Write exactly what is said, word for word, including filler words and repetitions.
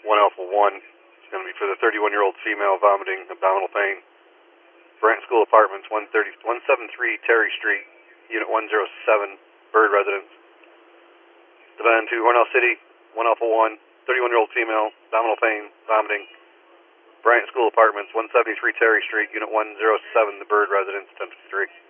one Alpha one. It's going to be for the thirty-one-year-old female vomiting, abdominal pain. Brant School Apartments, one seventy-three Terry Street, Unit one oh seven, Bird Residence. Devon to Hornell City, one Alpha one, thirty-one-year-old female, abdominal pain, vomiting. Bryant School Apartments, one seventy-three Terry Street, Unit one oh seven, The Bird Residence, ten fifty-three.